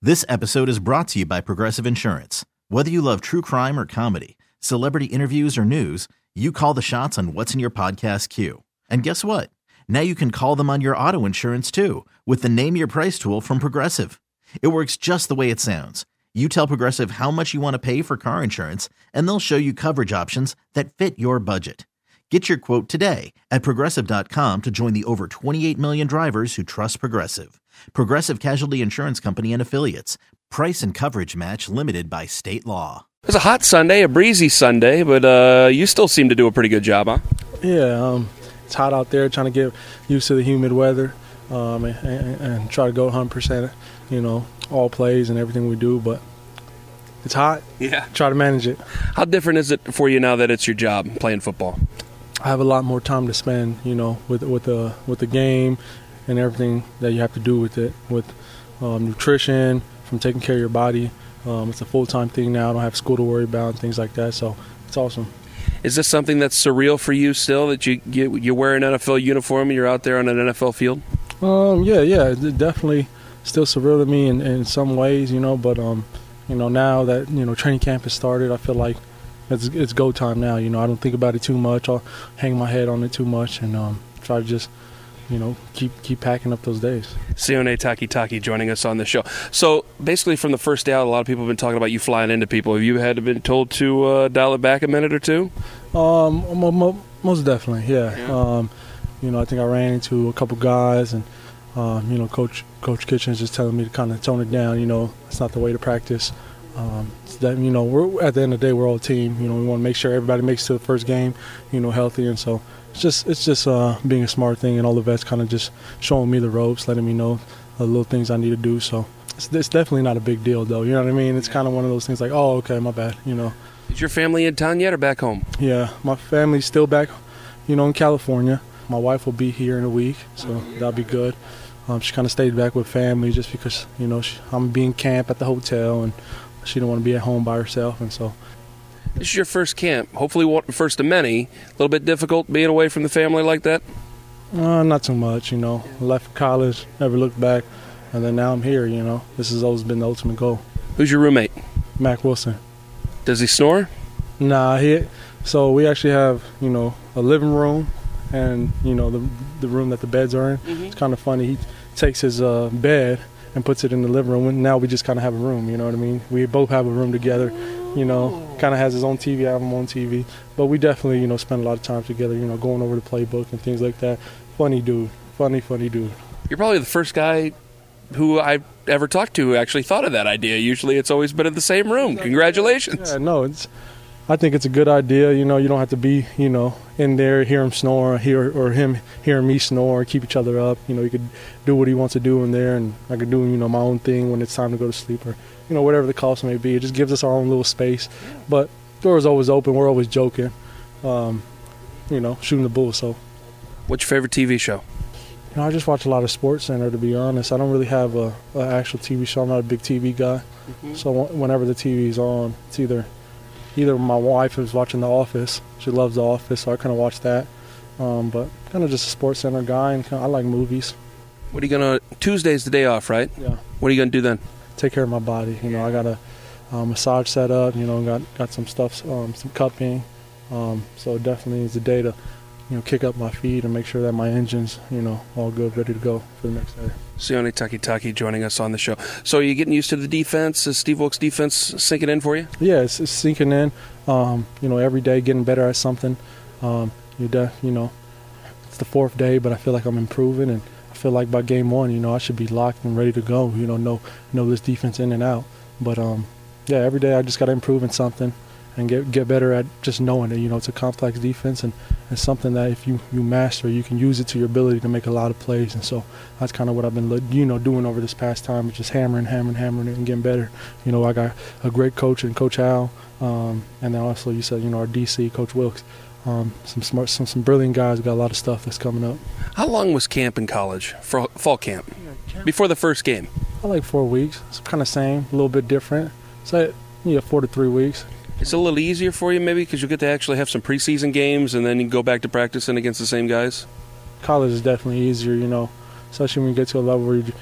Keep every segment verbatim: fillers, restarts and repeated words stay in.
This episode is brought to you by Progressive Insurance. Whether you love true crime or comedy, celebrity interviews or news, you call the shots on what's in your podcast queue. And guess what? Now you can call them on your auto insurance too with the Name Your Price tool from Progressive. It works just the way it sounds. You tell Progressive how much you want to pay for car insurance, and they'll show you coverage options that fit your budget. Get your quote today at Progressive dot com to join the over twenty-eight million drivers who trust Progressive. Progressive Casualty Insurance Company and Affiliates. Price and coverage match limited by state law. It was a hot Sunday, a breezy Sunday, but uh, you still seem to do a pretty good job, huh? Yeah, um, it's hot out there, trying to get used to the humid weather um, and, and, and try to go one hundred percent, you know, all plays and everything we do, but it's hot. Yeah. Try to manage it. How different is it for you now that it's your job, playing football? I have a lot more time to spend, you know, with with the with the game and everything that you have to do with it, with um, nutrition, from taking care of your body. Um, it's a full-time thing now. I don't have school to worry about and things like that, so it's awesome. Is this something that's surreal for you still, that you, you, you wear an N F L uniform and you're out there on an N F L field? Um, yeah, yeah, it definitely still surreal to me in, in some ways, you know, but, um, you know, now that, you know, training camp has started, I feel like it's, it's go time now. You know, I don't think about it too much. I'll hang my head on it too much and um, try to just, you know, keep keep packing up those days. Sione Takitaki joining us on the show. So basically from the first day out, a lot of people have been talking about you flying into people. Have you had been told to uh, dial it back a minute or two? Um, most definitely, yeah. yeah. Um, you know, I think I ran into a couple guys and, um, you know, Coach Coach Kitchens just telling me to kind of tone it down. You know, it's not the way to practice. Um, so that, you know, we're at the end of the day, we're all a team. You know, we want to make sure everybody makes it to the first game, you know, healthy. And so it's just it's just uh, being a smart thing, and all the vets kind of just showing me the ropes, letting me know the little things I need to do. So it's, it's definitely not a big deal, though. You know what I mean? It's kind of one of those things like, oh, okay, my bad, you know. Is your family in town yet or back home? Yeah, my family's still back, you know, in California. My wife will be here in a week, so that'll be good. Um, she kind of stayed back with family just because, you know, she, I'm being camp at the hotel, and she don't want to be at home by herself, and so. This is your first camp, hopefully first of many. A little bit difficult being away from the family like that? Uh, not too much, you know. I left college, never looked back, and then now I'm here, you know. This has always been the ultimate goal. Who's your roommate? Mac Wilson. Does he snore? Nah, he. So we actually have, you know, a living room and, you know, the the room that the beds are in. Mm-hmm. It's kind of funny. He takes his uh, bed and puts it in the living room, and now we just kind of have a room, you know what I mean? We both have a room together, you know, kind of has his own T V, I have him on T V. But we definitely, you know, spend a lot of time together, you know, going over the playbook and things like that. Funny dude. Funny, funny dude. You're probably the first guy who I've ever talked to who actually thought of that idea. Usually it's always been in the same room. Congratulations. Yeah, no, it's. I think it's a good idea. You know, you don't have to be, you know, in there, hear him snore, hear or him hearing me snore, keep each other up. You know, he could do what he wants to do in there, and I could do, you know, my own thing when it's time to go to sleep, or, you know, whatever the cost may be. It just gives us our own little space. But door is always open. We're always joking, um, you know, shooting the bull. So, what's your favorite T V show? You know, I just watch a lot of SportsCenter, to be honest. I don't really have a, a actual T V show. I'm not a big T V guy. Mm-hmm. So whenever the T V's on, it's either either my wife is watching The Office. She loves The Office, so I kind of watch that. Um, but kind of just a SportsCenter guy, and kinda, I like movies. What are you going to – Tuesday's the day off, right? Yeah. What are you going to do then? Take care of my body. You know, I got a um, massage set up, you know, got got some stuff, um, some cupping. Um, so definitely it's a day to – you know, kick up my feet and make sure that my engine's, you know, all good, ready to go for the next day. Sione Takitaki joining us on the show. So are you getting used to the defense? Is Steve Wilkes' defense sinking in for you? Yeah, it's, it's sinking in. Um, you know, every day getting better at something. Um, you, de- you know, it's the fourth day, but I feel like I'm improving, and I feel like by game one, you know, I should be locked and ready to go. You know, know know this defense in and out. But um, yeah, every day I just got to improve in something and get get better at just knowing it. You know, it's a complex defense, and it's something that if you, you master, you can use it to your ability to make a lot of plays. And so that's kind of what I've been, you know, doing over this past time, just hammering, hammering, hammering it and getting better. You know, I got a great coach in Coach Al, um, and then also you said, you know, our D C, Coach Wilkes. Um, some smart, some some brilliant guys. Got a lot of stuff that's coming up. How long was camp in college for fall camp? Yeah, camp. Before the first game? I like four weeks. It's kind of same, a little bit different. So yeah, four to three weeks. It's a little easier for you maybe because you get to actually have some preseason games and then you go back to practicing against the same guys? College is definitely easier, you know, especially when you get to a level where you,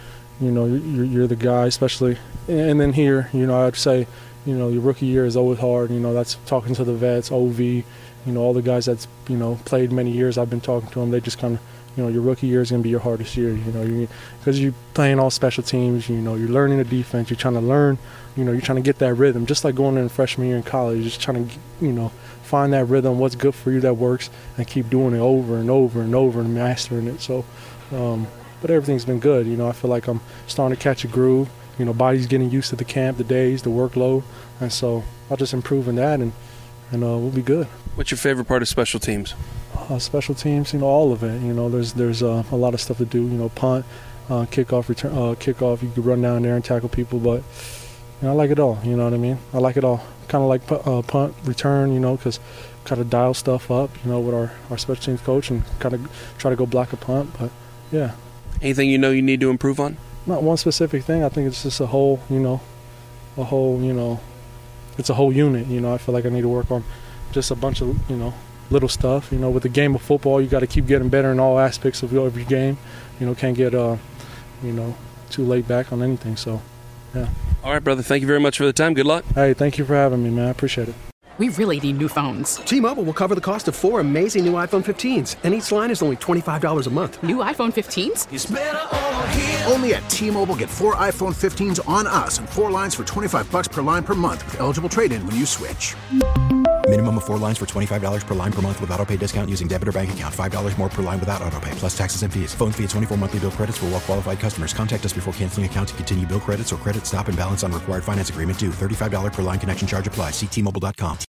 you know, you're, you're the guy, especially. And then here, you know, I'd say, you know, your rookie year is always hard. You know, that's talking to the vets, O V, you know, all the guys that's, you know, played many years. I've been talking to them. They just kind of, you know, your rookie year is going to be your hardest year, you know, because you, you're playing all special teams, you know, you're learning the defense, you're trying to learn, you know, you're trying to get that rhythm, just like going in freshman year in college, you're just trying to, you know, find that rhythm, what's good for you that works, and keep doing it over and over and over and mastering it. So, um, but everything's been good, you know, I feel like I'm starting to catch a groove, you know, body's getting used to the camp, the days, the workload, and so I'll just improve in that, and, and uh, we'll be good. What's your favorite part of special teams? Uh, special teams, you know, all of it. You know, there's there's uh, a lot of stuff to do. You know, punt, uh, kickoff, return, uh, kickoff. You could run down there and tackle people, but you know, I like it all. You know what I mean? I like it all. Kind of like uh, punt, return. You know, because kind of dial stuff up. You know, with our, our special teams coach and kind of try to go block a punt. But yeah. Anything you know you need to improve on? Not one specific thing. I think it's just a whole. You know, a whole. You know, it's a whole unit. You know, I feel like I need to work on just a bunch of you know. little stuff, you know. With the game of football, you got to keep getting better in all aspects of every game. You know, can't get, uh, you know, too laid back on anything. So, yeah. All right, brother. Thank you very much for the time. Good luck. Hey, thank you for having me, man. I appreciate it. We really need new phones. T-Mobile will cover the cost of four amazing new iPhone fifteens, and each line is only twenty-five dollars a month. New iPhone fifteens? It's better over here. Only at T-Mobile, get four iPhone fifteens on us and four lines for twenty-five dollars per line per month with eligible trade-in when you switch. Minimum of four lines for twenty-five dollars per line per month with autopay discount using debit or bank account. five dollars more per line without autopay, plus taxes and fees. Phone fee at twenty-four monthly bill credits for well-qualified customers. Contact us before canceling account to continue bill credits or credit stop and balance on required finance agreement due. thirty-five dollars per line connection charge applies. See T Mobile dot com.